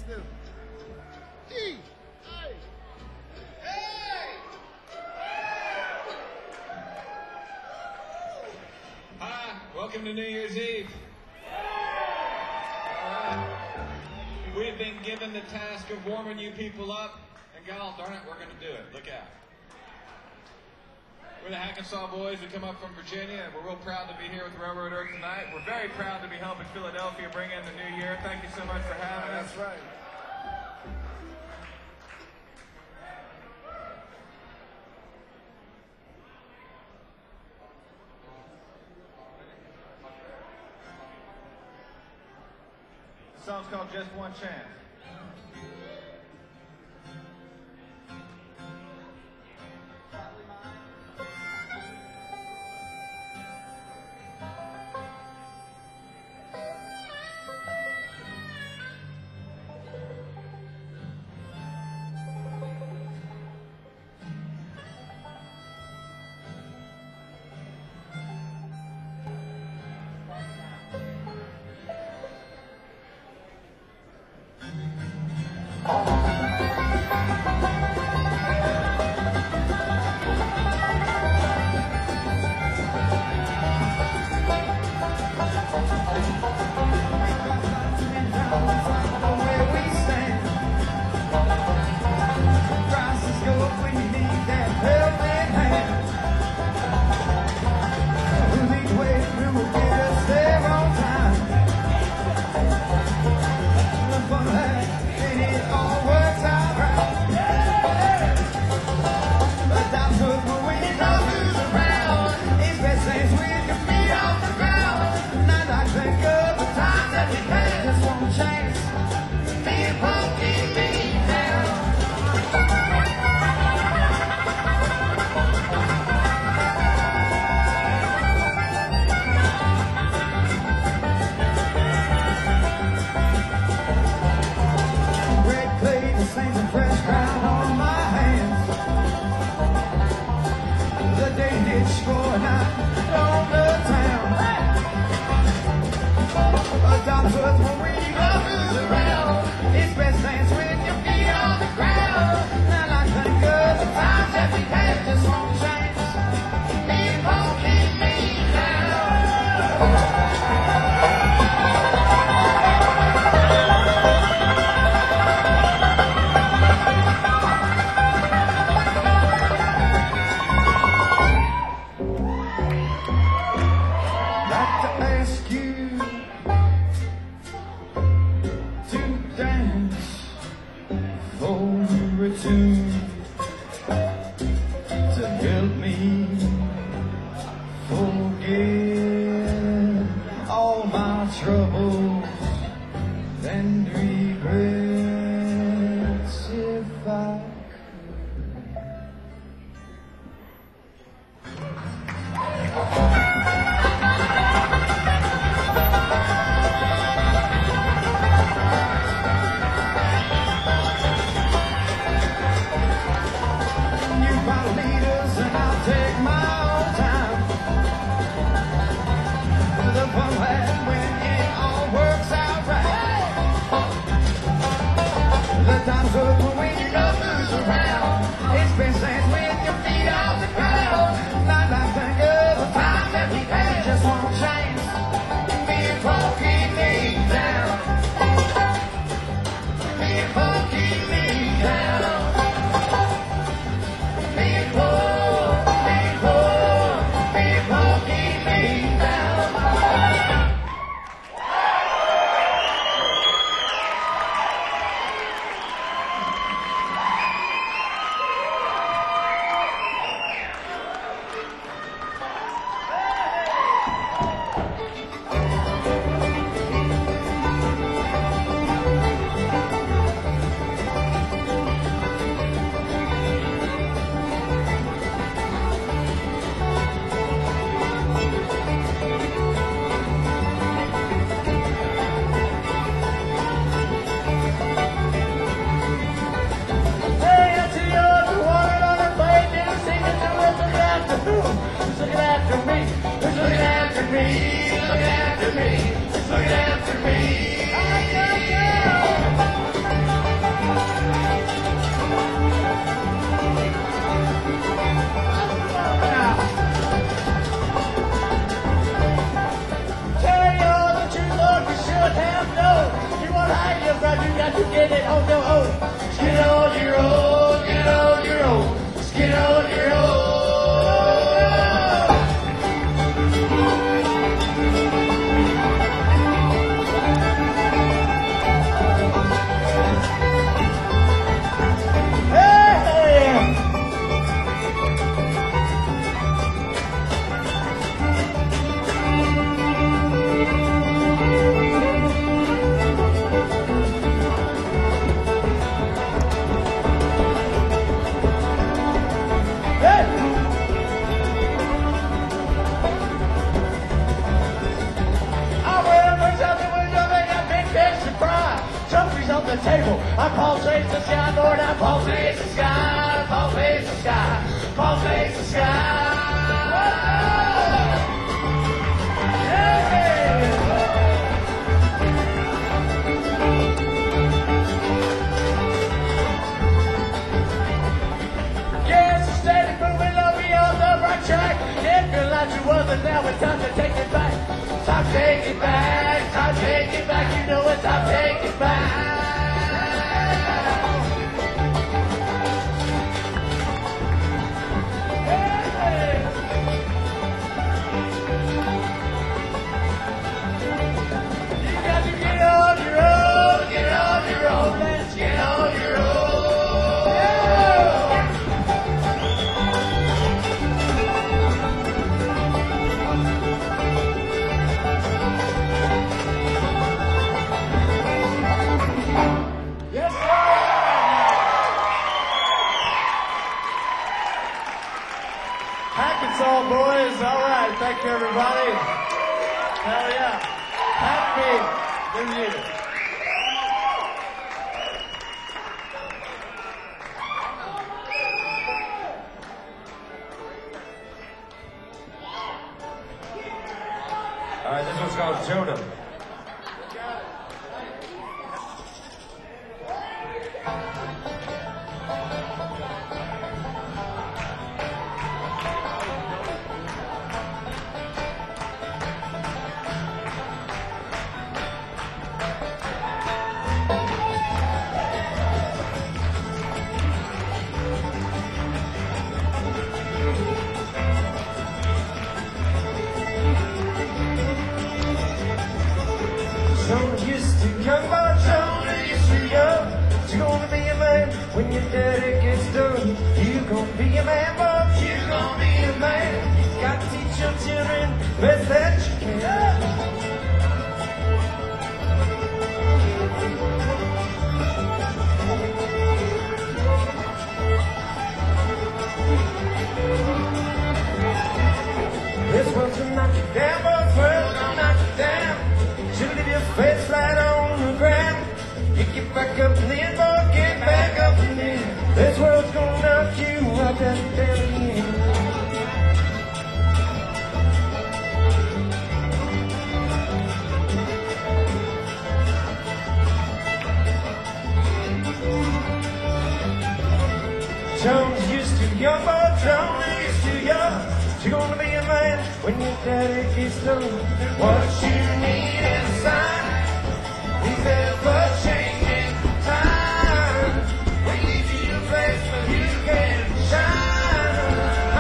do. E. Hi, welcome to New Year's Eve. We've been given the task of warming you people up, and God darn it, we're going to do it. Look out. We're the Hackensaw Boys. We come up from Virginia, and we're real proud to be here with Railroad Earth tonight. We're very proud to be helping Philadelphia bring in the new year. Thank you so much for having us. That's right. The song's called Just One Chance. I pulsate the sky, Lord, I pulsate the sky, pulsate the sky, pulsate the sky. Yes, steady moving over on the right track. It feel like you wasn't there, it's time to take it back. Time to take it back, time to take it back. You know it's time to take it back. All boys, all right, thank you everybody. Hell yeah. Happy New Year. All right, this one's called Jonah. When your daddy gets done, you gon' be a man, but you gon' be a man. You got to teach your children best that you can. This one's gonna knock you down, but this world's gonna knock you down. Should leave your face flat on the ground. You get back up and then, but get back up and then. This world's gonna knock you right down again. Jones used to young, but Jones used to young. You're gonna be a man when your daddy gets done. What you need is a sign. He's ever changing time. We give you a place where you can shine.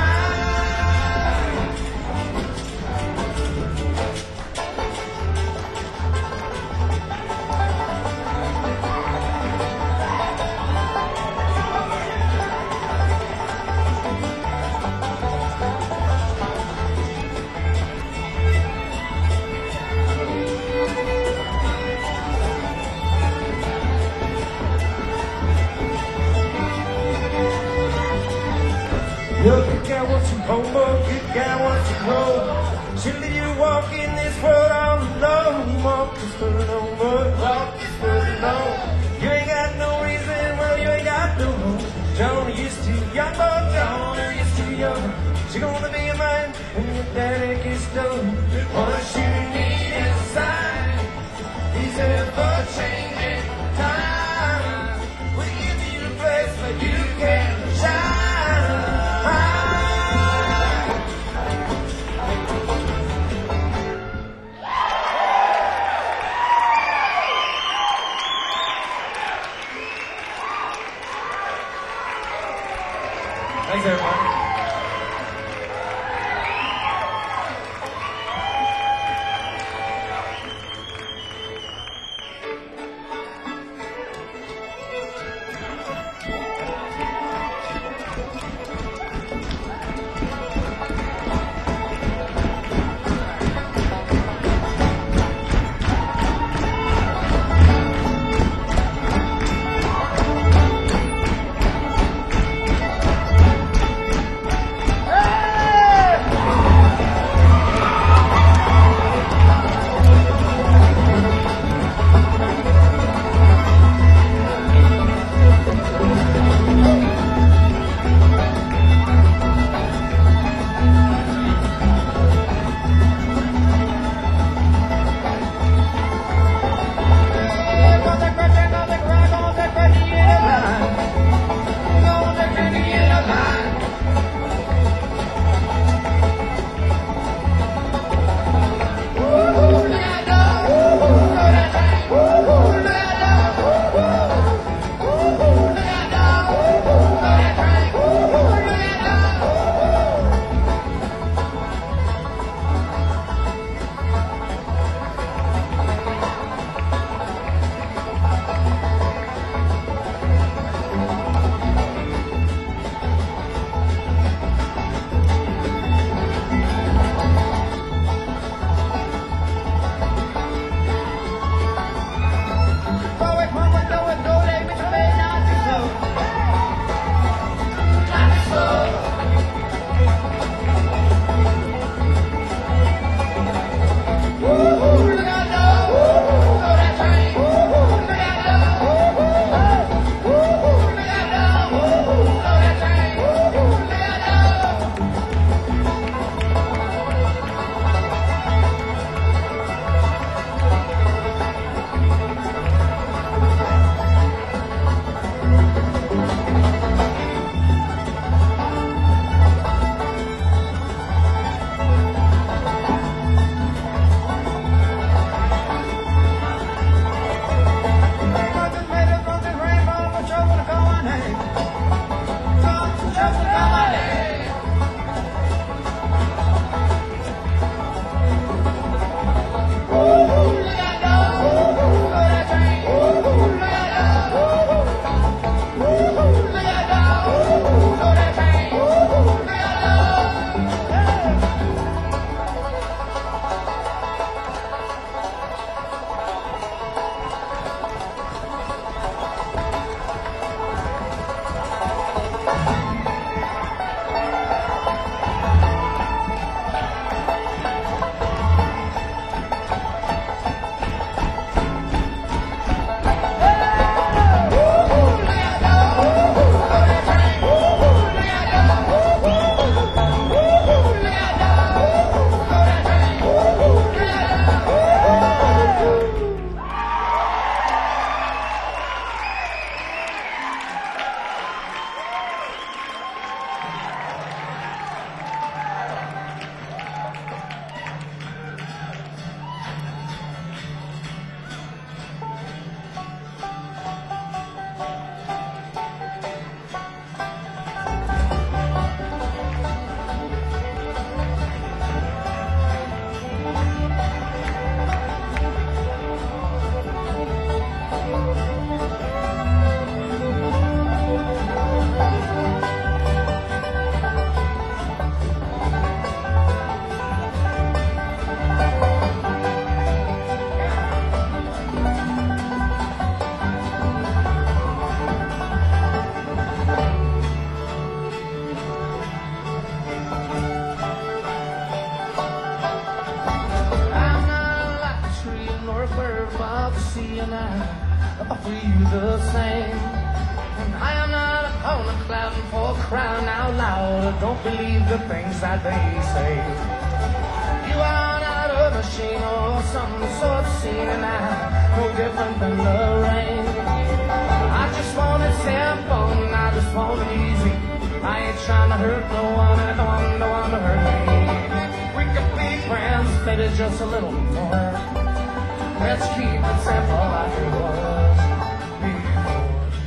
Look, good guy wants some homework, good guy wants some road. Surely you walk in this world all alone. You walk this world alone, but walk this world alone. You ain't got no reason, well, you ain't got no home. Jonah used to young, but Jonah used to young. She gonna be a man when your daddy gets done. What you need is a sign. He's ever changing time. We give you a place where you can shine. Thanks, everyone. see and I offer you the same. And I am not upon a cloud for crying out loud. Don't believe the things that they say. You are not a machine or some sort of scene, and I'm no different than the rain. I just want it simple and I just want it easy. I ain't trying to hurt no one, and I don't want no one to hurt me. We can be friends, maybe just a little more. Let's keep it simple like it was before.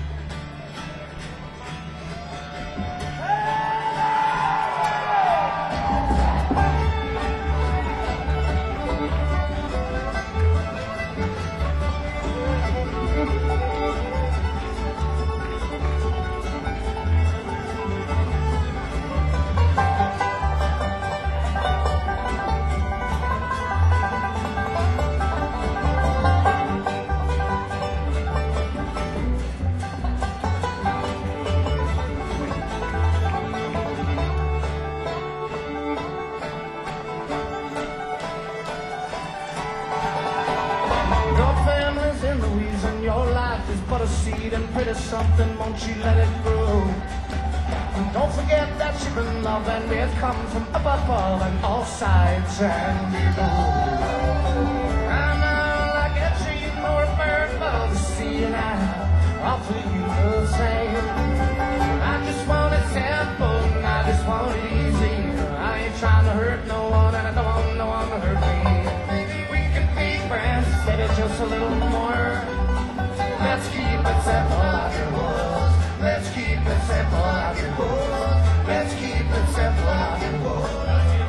But a seed and pretty something, won't you let it grow? And don't forget that you've been loved and it comes from up above and all sides and below. I'm not like a tree nor a bird, but the sea and I offer you the same. I just want it simple and I just want it easy. I ain't trying to hurt no one and I don't want no one to hurt me. Maybe we can be friends, maybe just a little more. Let's keep it simple like it was. Let's keep it simple like it was. Let's keep it simple like it was.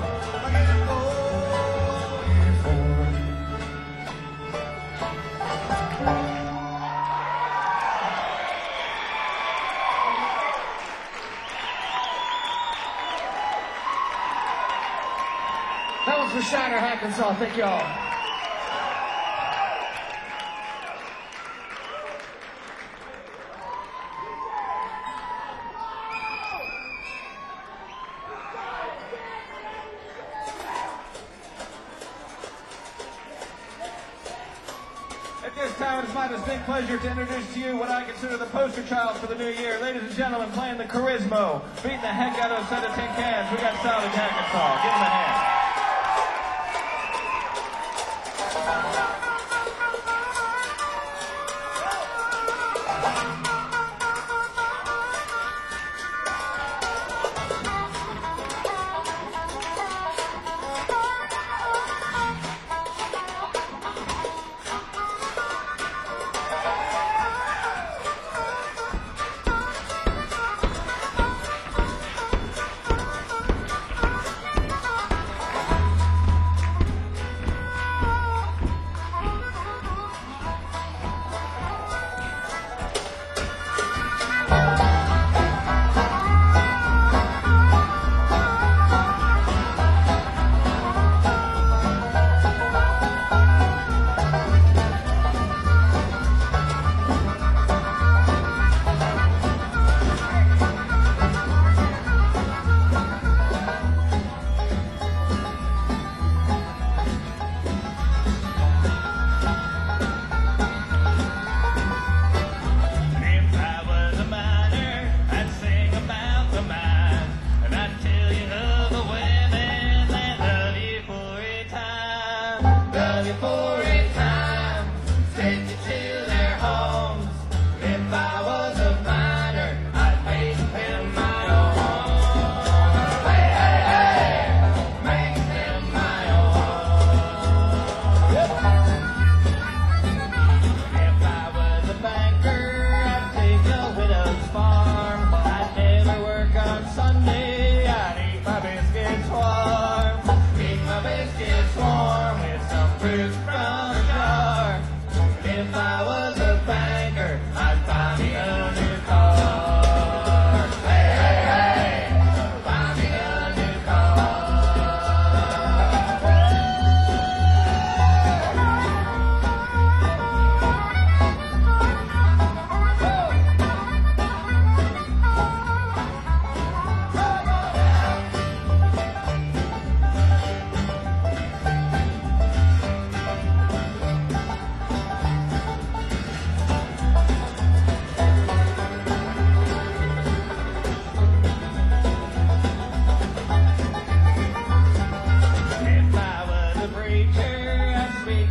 That was for Shiner, Arkansas. Thank y'all. At this time, it's my distinct pleasure to introduce to you what I consider the poster child for the new year. Ladies and gentlemen, playing the Charismo, beating the heck out of a set of tin cans. We got Salvage Arkansas. Give them a hand. Warm with some fruit from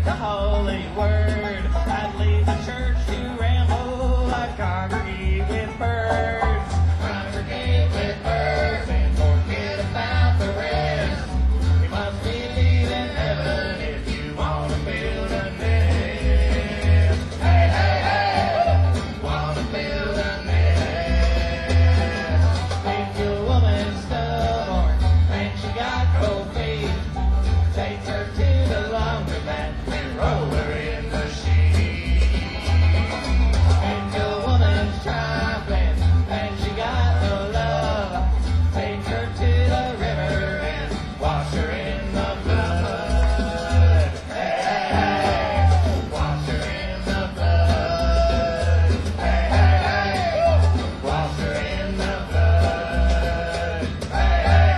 the holy word. I'd leave the church to ramble. I'd congregate with birds. Congregate with birds and forget about the rest. We must believe in heaven if you want to build a nest. Hey, hey, hey, want to build a nest. If your woman's stubborn and she got cold feet, take her to the laundromat and roll her in the sheet. If your woman's trifling and she got no love, take her to the river and wash her in the blood. Hey, hey, hey, wash her in the blood. Hey, hey, hey, wash her in the blood. Hey, hey,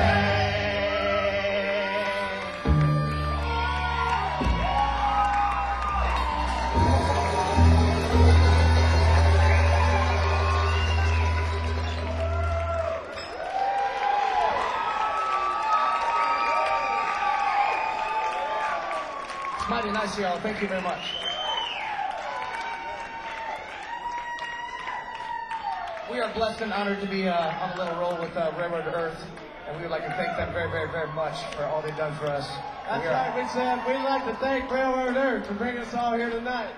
hey. Mighty nice, y'all. Thank you very much. We are blessed and honored to be on a little roll with Railroad Earth, and we would like to thank them very, very, very much for all they've done for us. That's right, we said we'd like to thank Railroad Earth for bringing us all here tonight.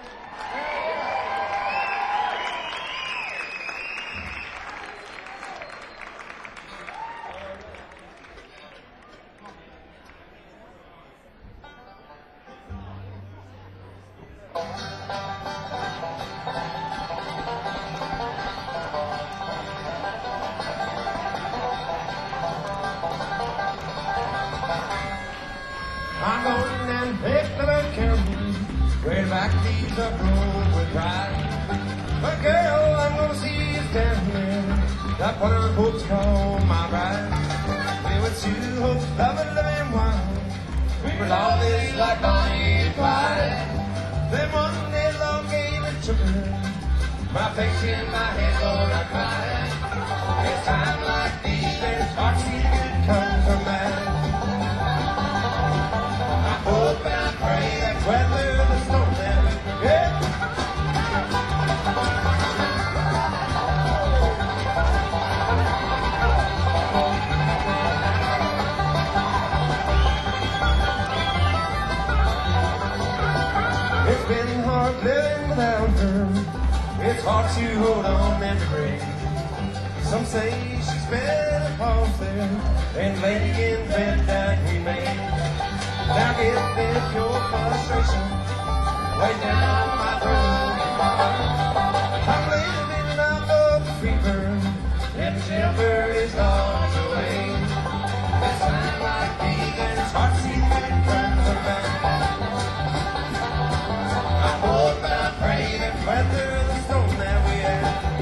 I'm going and pick the camera, straight back these up road with pride. But girl, I'm gonna see you standing there, that one of the folks call my bride. We were two hopes of a living wild, we were all this like Bonnie and Clyde. Then one day love gave and took her, my face in my head, Lord, I cried. It's time like these, there's hard to see good comes from that. Hope and I pray that weather the storm that yeah. It's been hard living without her. It's hard to hold on and to breathe. Some say she's better off there and lay in bed that we made. Now if your frustration way down my throat, I'm living out of the fever, and temper is gone away. It's time like these, and it's hard to see when it comes around. I hope and I pray that weather the storm that we had.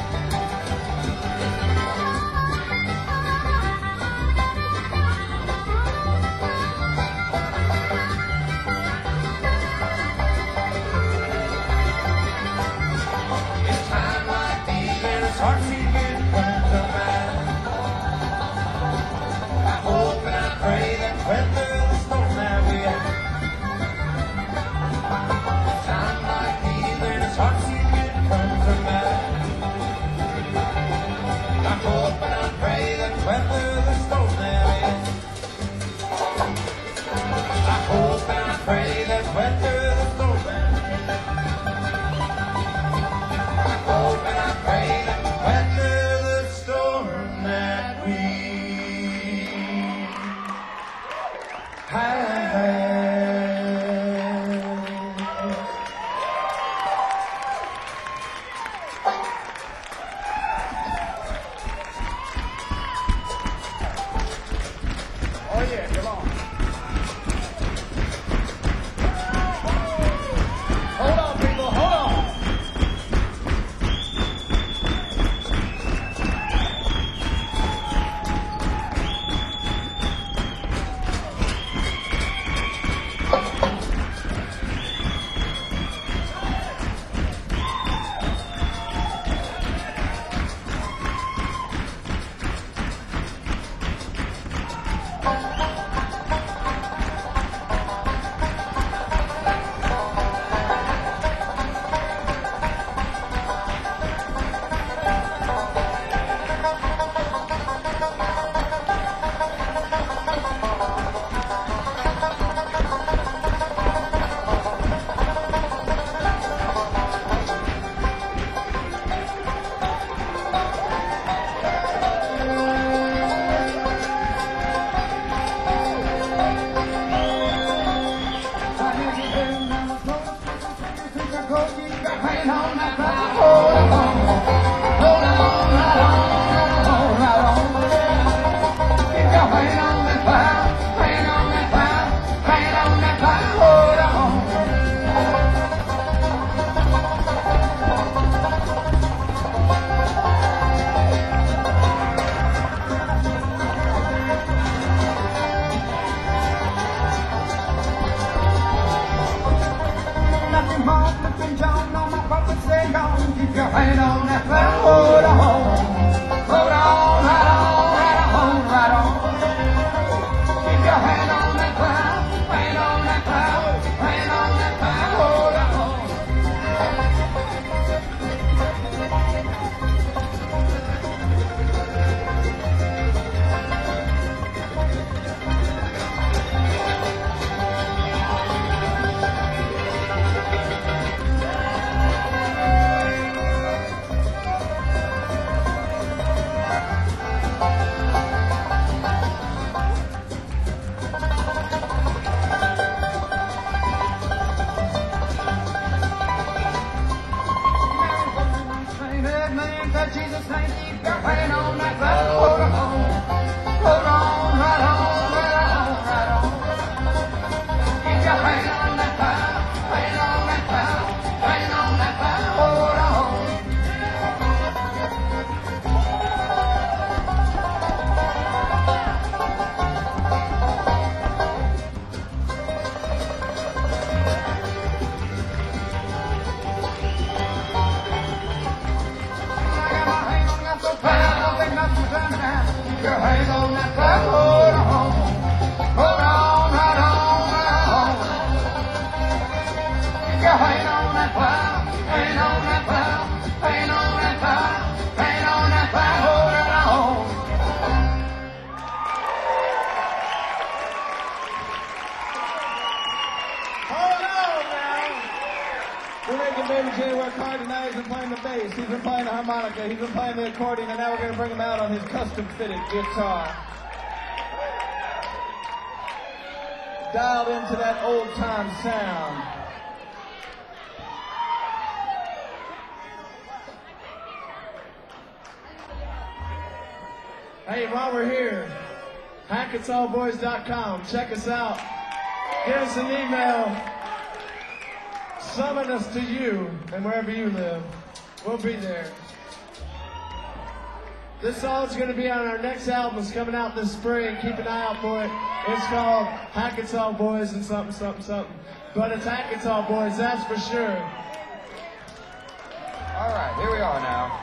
It's hard to see good comes around. I hope and I pray that weather the storm that we have. Time like these, and it's hard to see good comes around. I hope and I pray that weather the storm that we have. I hope and I pray that weather the storm that we have. I hope and I pray that weather the storm that we have. Oh yeah, come on. Hold on, people, hold on. Come on, flipping John, on my puppets, they're gone. Keep your hand on that plow, hold on. Hold on, right on, right on, right on. Keep your hand on that plow, hand on that plow, hand on that plow, hold on. Jesus, thank you, keep your hand on that plow, hold on, right on, right on, right on. Keep your hand on that plow, hand on that plow, hand on that plow, hold on. Keep your hand on that plow, hold on, right on, right on. Keep your hand on that plow, hand on that plow, hand on that plow, hand on that plow, hold it on. Hold on now. We're making Baby J work hard tonight. He's been playing the bass, he's been playing the harmonica, he's been playing the accordion, and now we're going to bring him out on his custom-fitted guitar. Dialed into that old-time sound. Hey, while we're here, hacketsallboys.com. Check us out. Give us an email. Summon us to you, and wherever you live, we'll be there. This song's going to be on our next album. It's coming out this spring. Keep an eye out for it. It's called Hackett's All Boys and something, something, something. But it's Hackett's All Boys, that's for sure. All right, here we are now.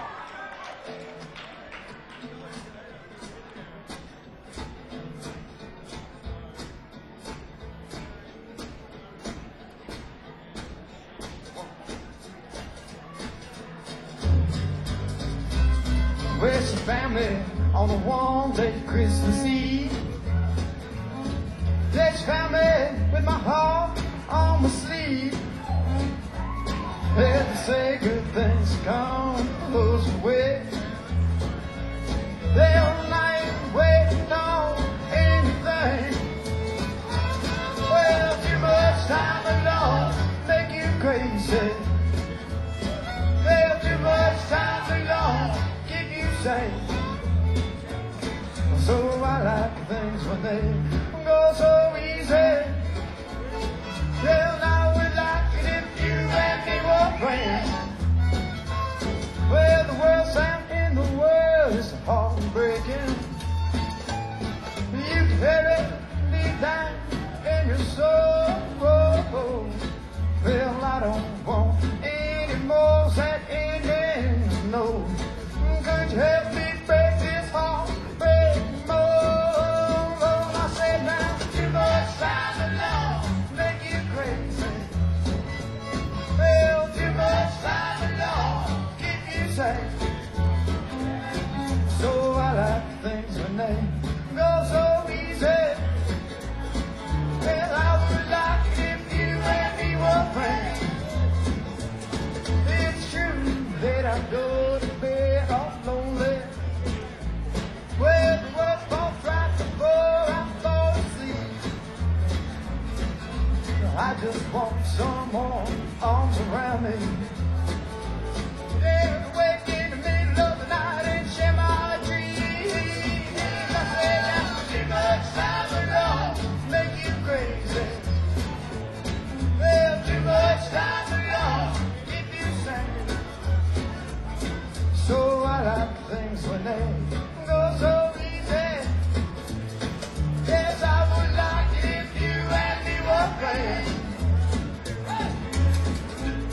With some family on a warm late Christmas Eve. There's family with my heart on my sleeve. Had to say good things come close away. They all night waiting on anything. Well, too much time alone make you crazy. Well, too much time alone keep you sane. So I like things when they go so easy. Well, I would like it if you and me were friends. Well, the worst sound in the world is heartbreaking. You can hear it deep down in your soul. Well, I don't want any more sad endings, no. Could you help me break this heart? Break more. I said now, too much time alone make you crazy. Well, too much time alone keep you safe. So I like things when they go so easy. Well, I would like it if you and me were friends. It's true that I go to bed all lonely. Well, the world falls right before I fall asleep. I just want some more arms around me. Yeah, wake in the middle of the night and share my dreams. I said that's too much time alone make you crazy. Well, too much time alone keep you sane. So I like things when they go so easy. Yes, I would like it if you and me were friends.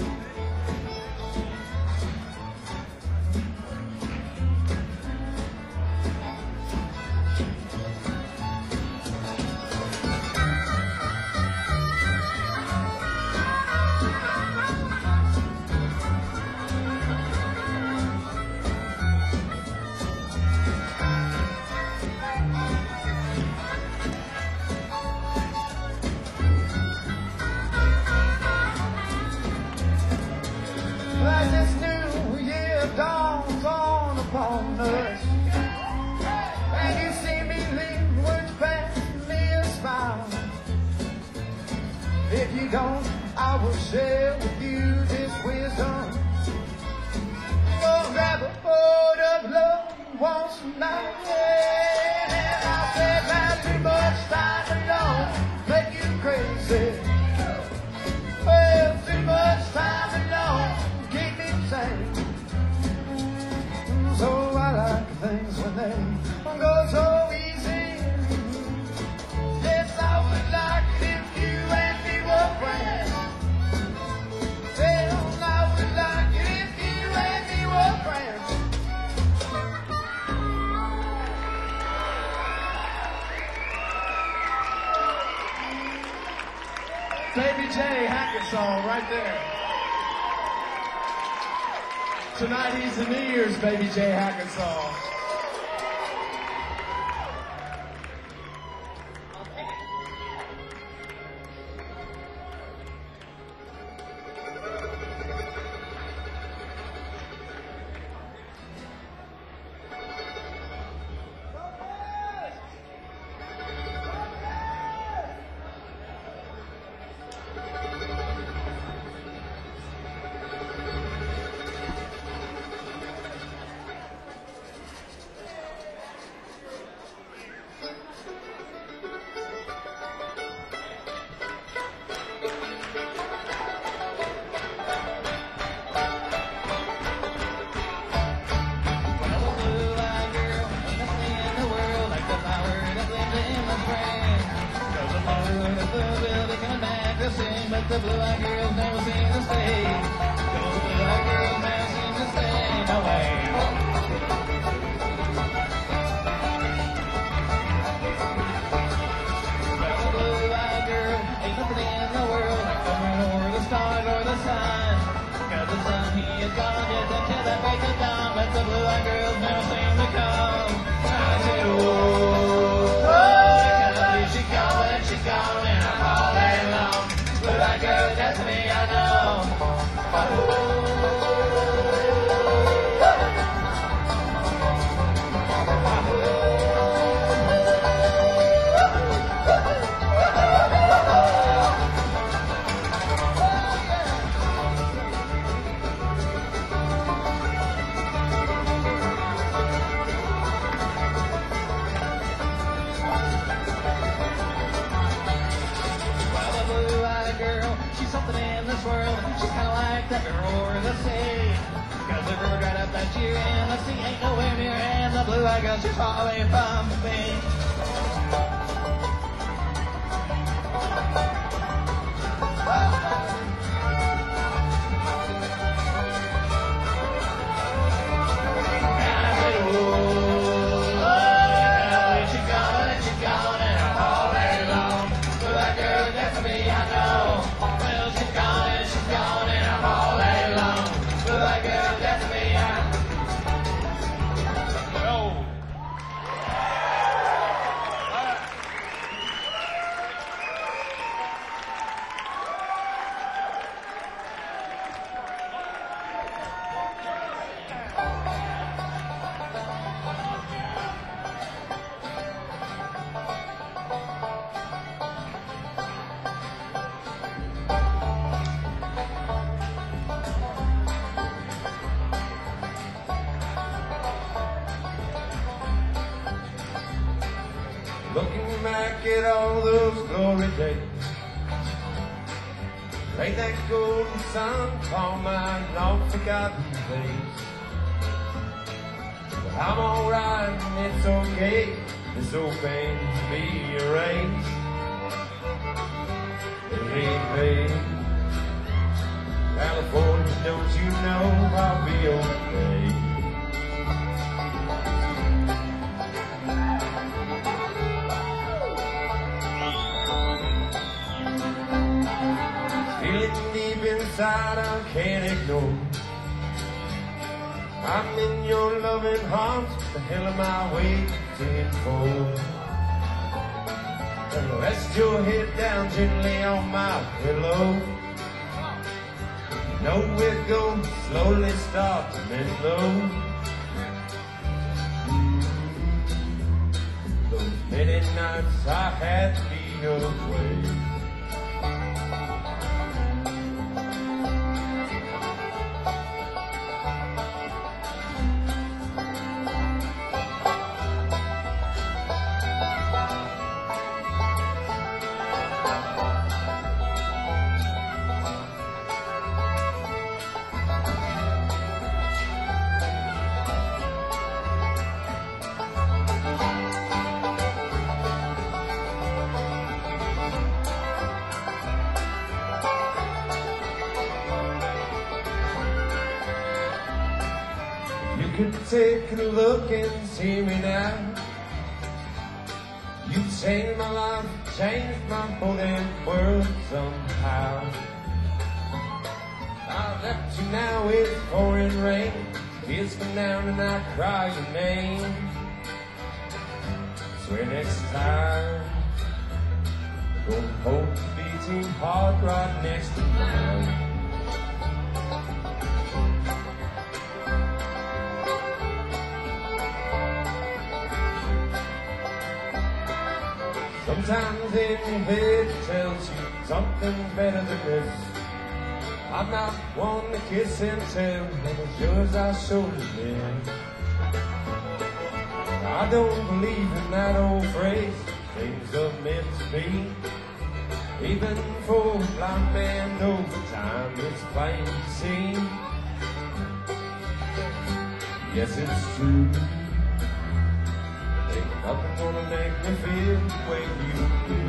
If you don't, I will share with you this wisdom. Go grab a hold of love once tonight. And I'll say that too much time alone make you crazy. Well, too much time alone keep me sane. So I like things when they go so easy. Yes, I would like it if you and me were friends. Well, I would like it if you and me were friends. Baby J Hackensaw right there. Tonight he's the New Year's Baby J Hackensaw. But the blue-eyed girls never seem to stay. Those blue-eyed girls never seem to stay. No way. Well, the blue-eyed girl ain't nothing in the world like the moon or the stars or the sun. 'Cause the sun, he is gone just until that break of dawn. But the blue-eyed girls never seem to come. I said, oh, she's gone, she's gone, and I'm all day long. Blue-eyed girl, that's me, I know. Something in this world, she's kinda like that girl over the sea. 'Cause the river dried up that year and the sea ain't nowhere near, and the blue-eyed girl, she's far away from me. And I say, oh, she's gone, and I'm all day long. Blue-eyed girl, that's me, I know. Looking back at all those glory days, lay that golden sun upon my long forgotten face. But I'm alright and it's okay, this old pain to be erased. Hey, babe, California, don't you know I'll be okay. Feeling deep inside, I can't ignore. I'm in your loving arms, the hell am I waiting for? And rest your head down gently on my pillow. You know we're going to slowly start to bend low. Those many nights I had to be away. could take a look and see me now. You changed my life, changed my whole damn world somehow. I left you now, it's pouring rain. Tears come down and I cry your name. Swear next time gonna hold the beating heart right next to mine. Sometimes in your head it tells you something's better than this. I'm not one to kiss and tell, and as yours I surely been. I don't believe in that old phrase, things are meant to be. Even for a blind man over time, it's plain to see. Yes, it's true. Ain't nothing gonna make me feel the way you do.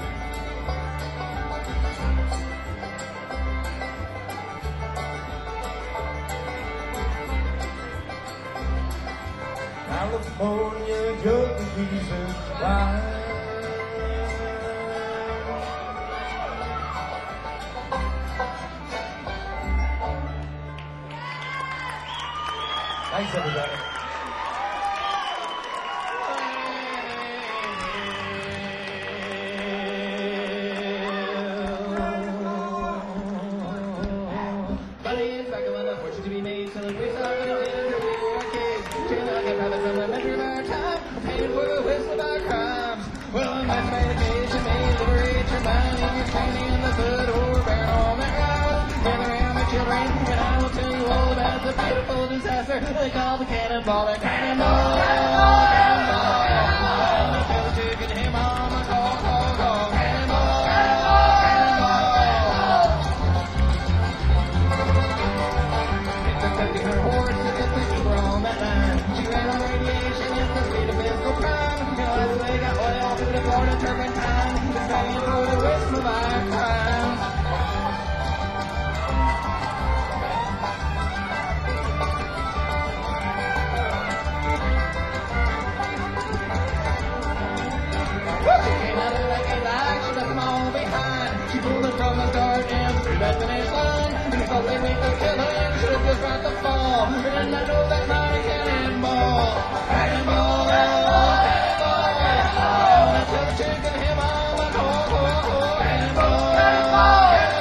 California, you're the reason why. Thanks, everybody. They call the cannonball a cannonball. Cannonball. Chicken him on the call. Cannonball. It's a 50-her horse to get the keeper on that line. She ran on radiation at the speed of physical crime. You know, as they got oil through the Florida turpentine. The stallion for the risk of our crimes. From the start and through that finish line. And thought they made the killing, should have just right the fall. And I know that mighty cannonball. Cannonball, cannonball. That's how the chicken him on my cannonball, cannonball.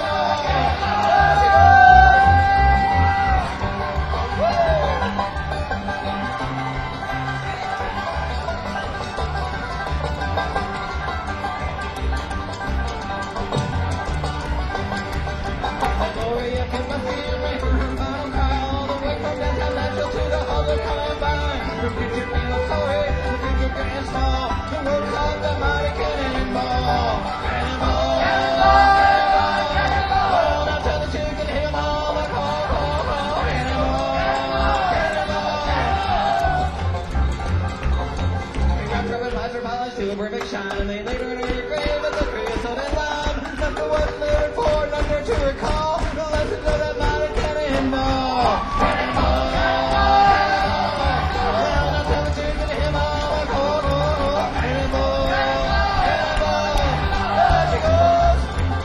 To a perfect shine, and they later in her grave at the creosote and lime. Number one lyric for number two recall the lessons of that mighty cannonball. Cannonball, cannonball. Now tell the truth and him all a call. Cannonball, cannonball. There she goes.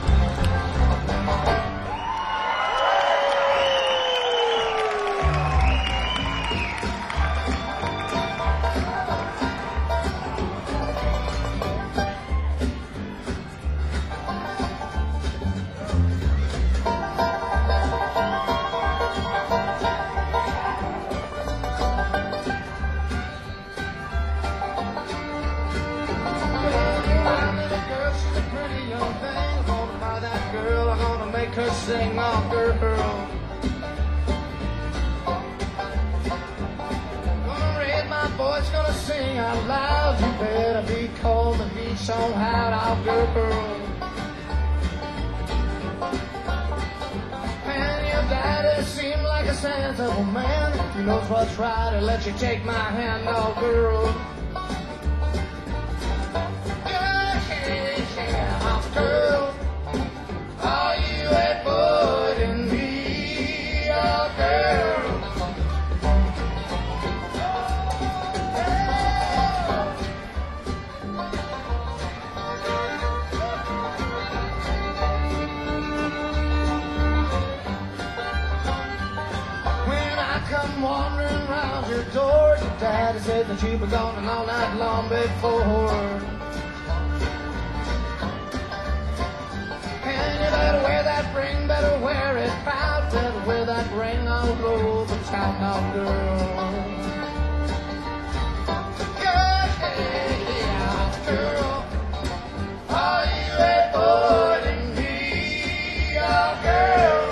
Her sing off girl. Gonna raise my voice, gonna sing out loud. You better be cold and be so hot out, girl. And your daddy seemed like a sensible man. He knows what's right and let you take my hand, oh girl. Yeah, girl. Are you a boy in me, oh girl? daddy said that you were gone and all night long before. And you better wear that ring, better wear it proud, better wear that ring all over the town now, girl. Yeah, girl. Are you avoiding me, oh girl?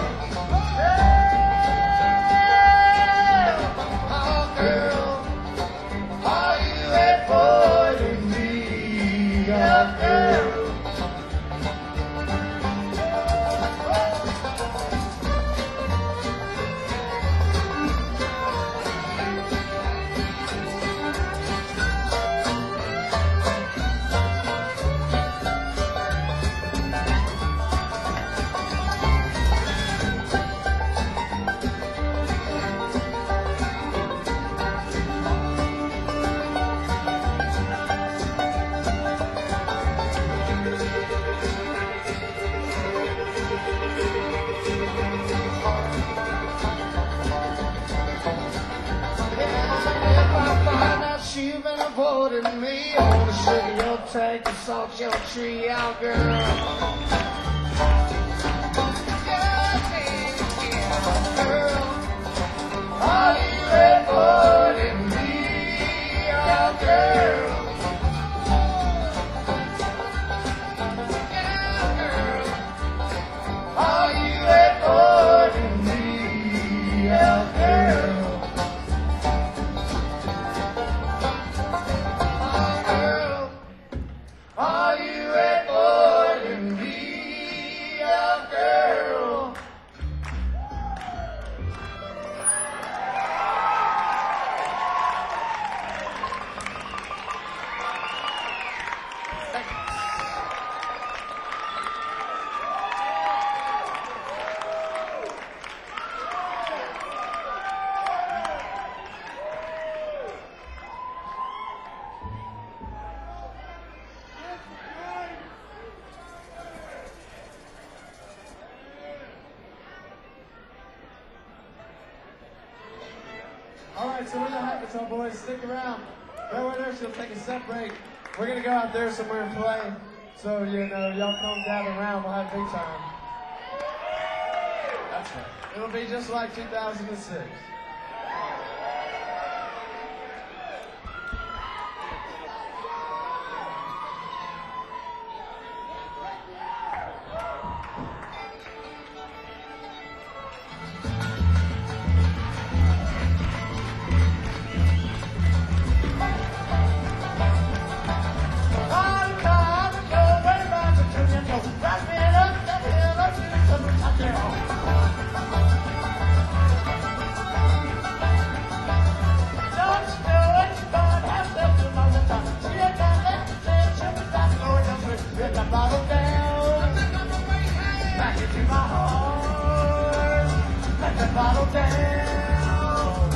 Oh girl, are you avoiding me, oh girl? You've been avoiding me. I wanna sugar your take and salt your tree out, girl. Girl, are you avoiding me, oh girl? Girl, are you avoiding me, oh girl? Are you avoiding me, oh girl? Alright, so we're the Hackathon Boys. Stick around. Go in there, she'll take a set break. We're gonna go out there somewhere and play. So, you know, y'all come gather around, we'll have a big time. That's right. It'll be just like 2006. Bottle down.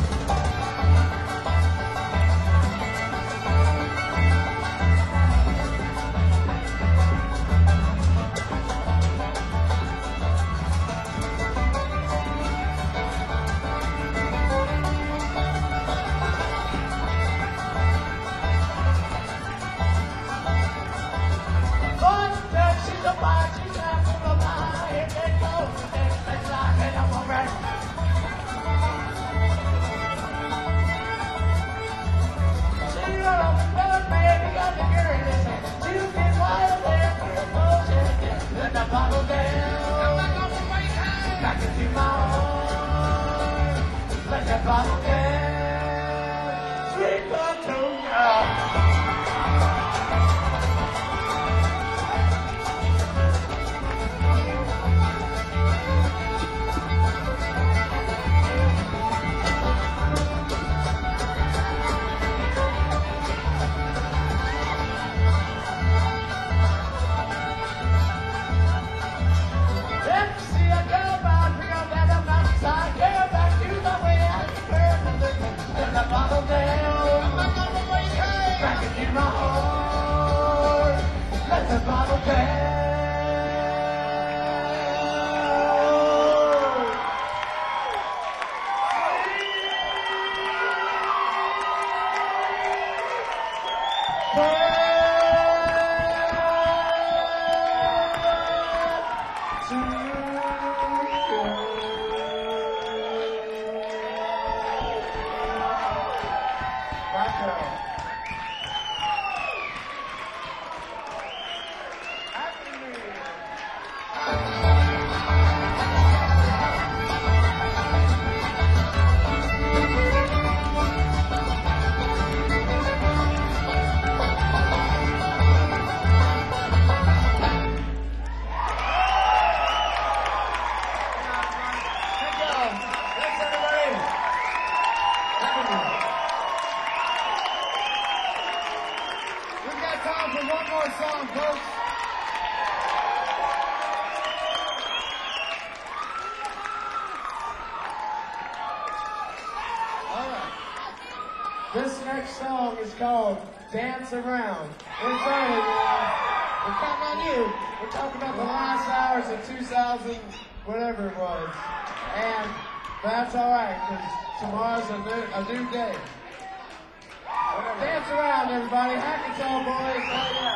She's a fire, she's a full of fire. It can go, it's like it, I'm alright. Let the bottle down. Back into my arms. Let the bottle down. Sweet control. See a girl, but we got that on my side. Girl, back to the way I prefer. this next song is called Dance Around. It's early, we're counting on you. We're talking about the last hours of 2000, whatever it was. And that's alright, because tomorrow's a new day. Dance around, everybody. Hackensaw boys.